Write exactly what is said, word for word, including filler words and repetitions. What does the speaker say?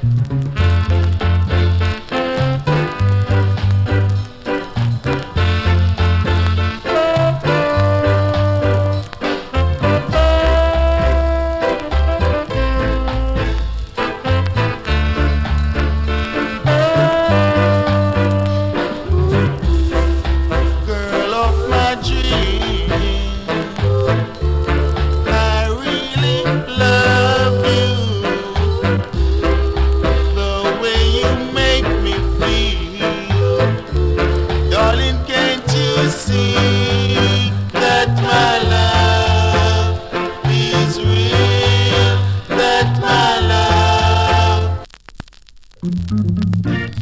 Girl of my dreams, I really love you. The way you make me feel, darling, can't you see that my love is real? That my love